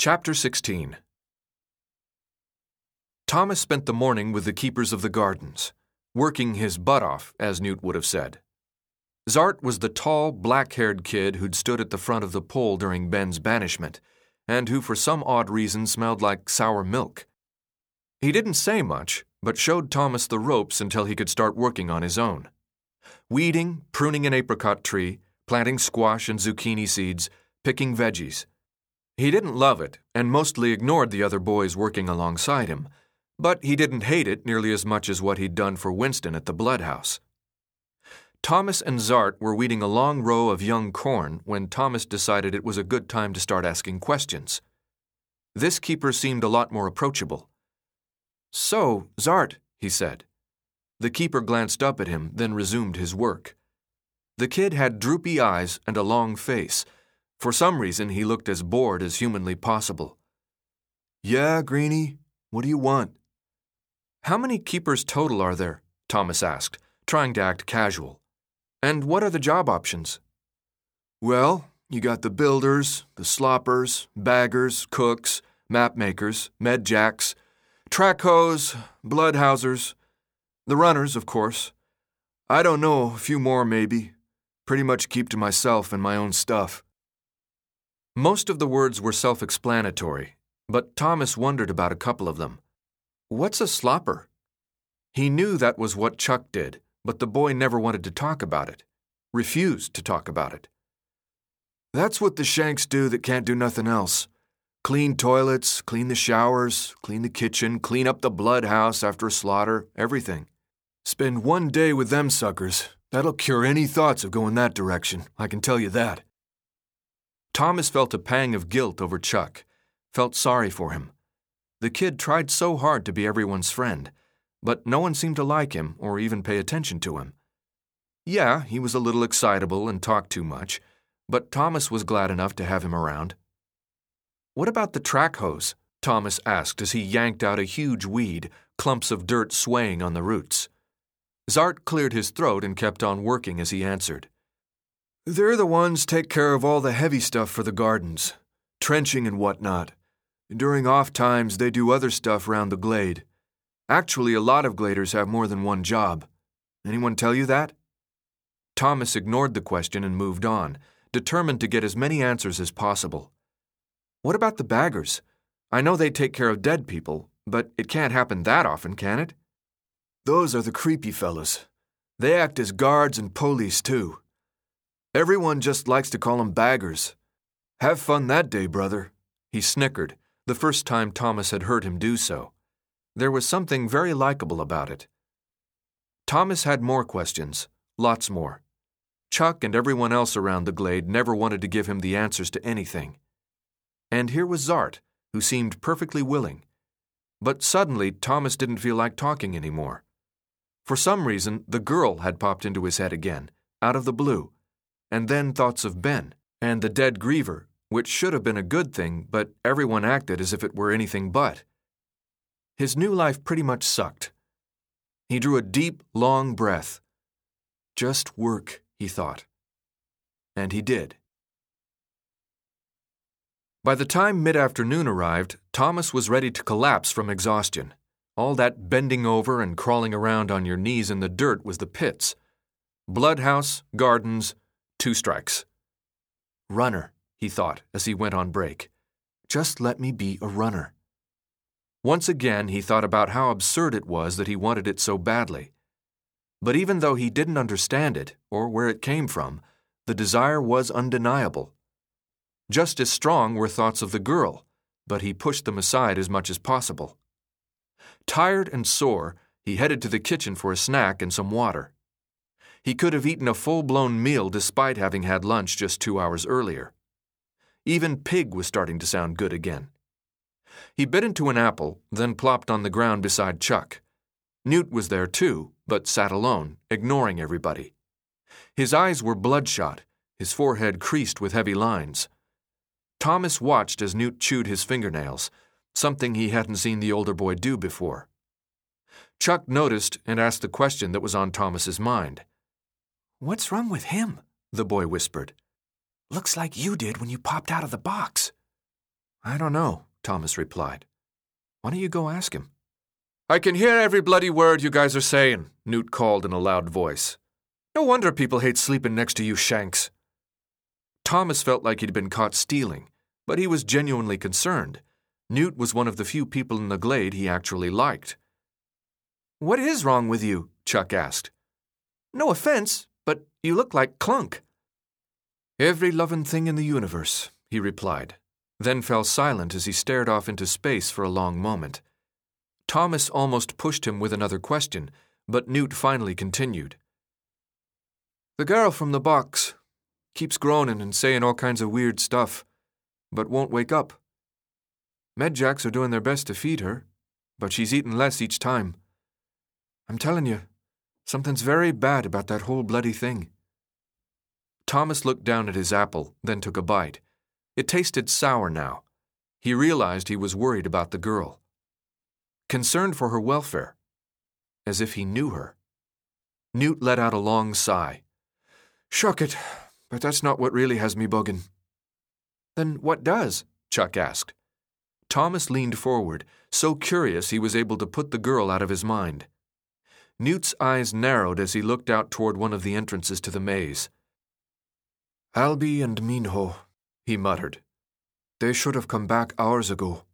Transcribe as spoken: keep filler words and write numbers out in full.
Chapter sixteen. Thomas spent the morning with the keepers of the gardens, working his butt off, as Newt would have said. Zart was the tall, black-haired kid who'd stood at the front of the pole during Ben's banishment, and who for some odd reason smelled like sour milk. He didn't say much, but showed Thomas the ropes until he could start working on his own. Weeding, pruning an apricot tree, planting squash and zucchini seeds, picking veggies. He didn't love it, and mostly ignored the other boys working alongside him, but he didn't hate it nearly as much as what he'd done for Winston at the Bloodhouse. Thomas and Zart were weeding a long row of young corn when Thomas decided it was a good time to start asking questions. This keeper seemed a lot more approachable. "So, Zart," he said. The keeper glanced up at him, then resumed his work. The kid had droopy eyes and a long face. For some reason, he looked as bored as humanly possible. "Yeah, Greenie, what do you want?" "How many keepers total are there?" Thomas asked, trying to act casual. "And what are the job options?" "Well, you got the builders, the sloppers, baggers, cooks, map makers, med jacks, track hoes, bloodhousers, the runners, of course. I don't know, a few more maybe. Pretty much keep to myself and my own stuff." Most of the words were self-explanatory, but Thomas wondered about a couple of them. What's a slopper? He knew that was what Chuck did, but the boy never wanted to talk about it. Refused to talk about it. "That's what the shanks do that can't do nothing else. Clean toilets, clean the showers, clean the kitchen, clean up the bloodhouse after a slaughter, everything. Spend one day with them suckers. That'll cure any thoughts of going that direction, I can tell you that." Thomas felt a pang of guilt over Chuck, felt sorry for him. The kid tried so hard to be everyone's friend, but no one seemed to like him or even pay attention to him. Yeah, he was a little excitable and talked too much, but Thomas was glad enough to have him around. "What about the track hose?" Thomas asked as he yanked out a huge weed, clumps of dirt swaying on the roots. Zart cleared his throat and kept on working as he answered. "They're the ones take care of all the heavy stuff for the gardens, trenching and whatnot. During off times, they do other stuff round the glade. Actually, a lot of gladers have more than one job. Anyone tell you that?" Thomas ignored the question and moved on, determined to get as many answers as possible. "What about the baggers? I know they take care of dead people, but it can't happen that often, can it?" "Those are the creepy fellas. They act as guards and police, too. Everyone just likes to call them baggers. Have fun that day, brother." He snickered, the first time Thomas had heard him do so. There was something very likable about it. Thomas had more questions, lots more. Chuck and everyone else around the glade never wanted to give him the answers to anything. And here was Zart, who seemed perfectly willing. But suddenly, Thomas didn't feel like talking anymore. For some reason, the girl had popped into his head again, out of the blue, and then thoughts of Ben and the dead griever, which should have been a good thing, but everyone acted as if it were anything but. His new life pretty much sucked. He drew a deep, long breath. Just work, he thought. And he did. By the time mid-afternoon arrived, Thomas was ready to collapse from exhaustion. All that bending over and crawling around on your knees in the dirt was the pits. Bloodhouse, gardens, two strikes. Runner, he thought as he went on break. Just let me be a runner. Once again, he thought about how absurd it was that he wanted it so badly. But even though he didn't understand it, or where it came from, the desire was undeniable. Just as strong were thoughts of the girl, but he pushed them aside as much as possible. Tired and sore, he headed to the kitchen for a snack and some water. He could have eaten a full-blown meal despite having had lunch just two hours earlier. Even pig was starting to sound good again. He bit into an apple, then plopped on the ground beside Chuck. Newt was there too, but sat alone, ignoring everybody. His eyes were bloodshot, his forehead creased with heavy lines. Thomas watched as Newt chewed his fingernails, something he hadn't seen the older boy do before. Chuck noticed and asked the question that was on Thomas's mind. "What's wrong with him?" the boy whispered. "Looks like you did when you popped out of the box." I don't know, Thomas replied. Why don't you go ask him? I can hear every bloody word you guys are saying, Newt called in a loud voice. No wonder people hate sleeping next to you shanks. Thomas felt like he'd been caught stealing, but he was genuinely concerned. Newt was one of the few people in the glade he actually liked. What is wrong with you? Chuck asked. No offense, but you look like Clunk. Every lovin' thing in the universe, he replied, then fell silent as he stared off into space for a long moment. Thomas almost pushed him with another question, but Newt finally continued. The girl from the box keeps groaning and saying all kinds of weird stuff, but won't wake up. Medjacks are doing their best to feed her, but she's eating less each time. I'm telling you, something's very bad about that whole bloody thing. Thomas looked down at his apple, then took a bite. It tasted sour now. He realized he was worried about the girl. Concerned for her welfare, as if he knew her. Newt let out a long sigh. Shuck it, but that's not what really has me bugging. Then what does? Chuck asked. Thomas leaned forward, so curious he was able to put the girl out of his mind. Newt's eyes narrowed as he looked out toward one of the entrances to the maze. Albie and Minho, he muttered. They should have come back hours ago.